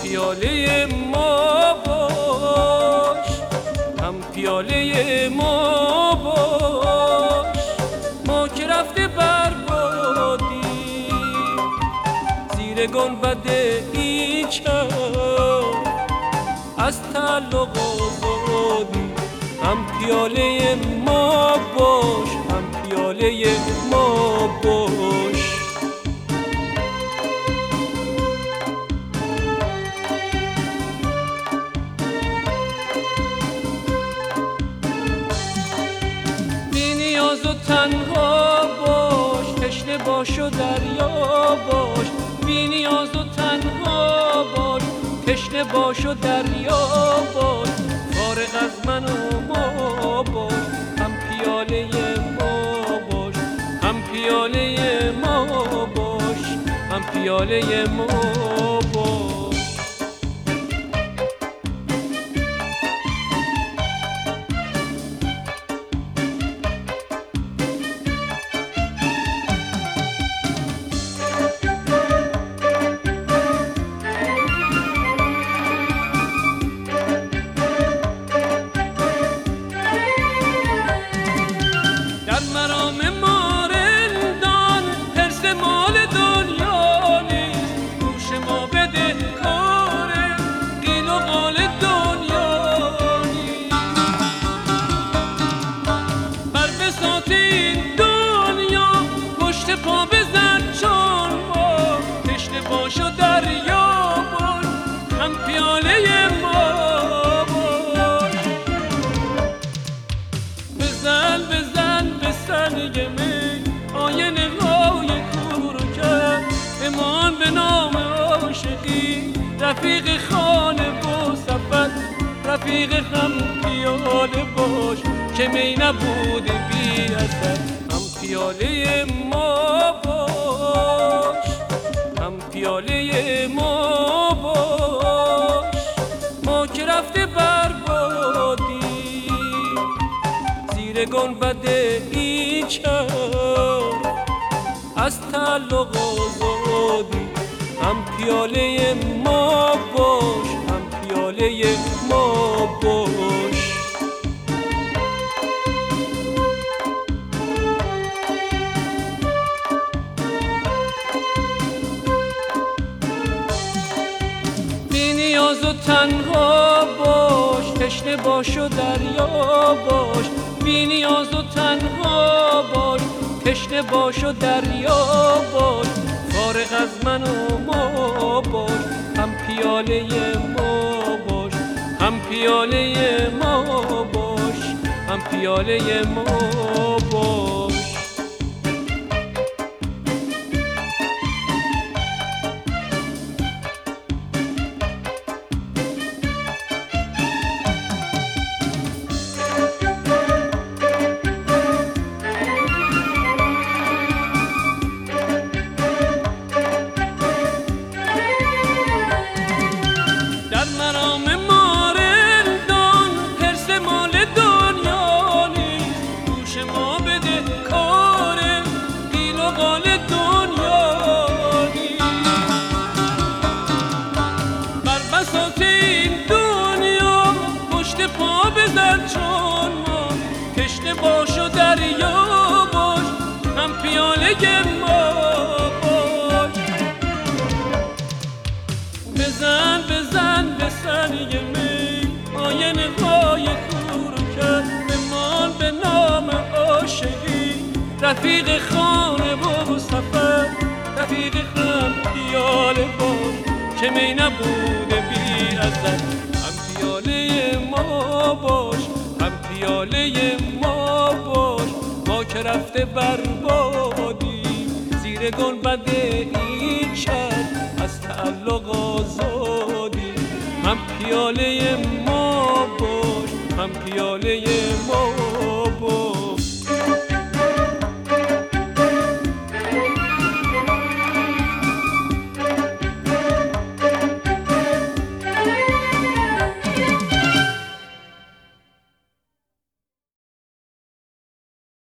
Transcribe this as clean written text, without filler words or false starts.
پیاله ما باش، هم پیاله ما باش. ما که رفته بربادیم زیر گنبد این شهر، از تعلق آزادی. هم پیاله ما باش، هم پیاله ما باش. بی نیاز و تنها باش، تشنه باش و دریا باش. بی نیاز و تنها باش، تشنه باش و دریا باش. فارغ از من و ما باش، هم پیاله ما باش، هم پیاله ما باش، هم پیاله ما باش. رفیق خانه و سفر، رفیق هم پیاله باش که می نبود بی اثر. هم پیاله ما باش، هم پیاله ما باش. ما که رفته بربادیم زیر گنبد این شهر، از تعلق آزادی. هم پیاله ما باش، هم پیاله ما باش. بی نیاز و تنها باش، تشنه باش و دریا باش. بی نیاز و تنها باش، تشنه باش و دریا باش. فارغ از من و ما باش، هم پیاله ما باش، هم پیاله ما باش، هم پیاله ما باش. باش و دریا باش، هم پیاله ما باش. بزن بزن به سنگ می آینه های کور کرد. بمان به نام عاشقی رفیق خانه و سفر، رفیق هم پیاله باش که می نبوده بی ازل. هم پیاله ما باش، هم پیاله ما باش. ما که رفته بربادیم زیر گنبد این شهر، از تعلق آزادی. هم پیاله ما باش، هم پیاله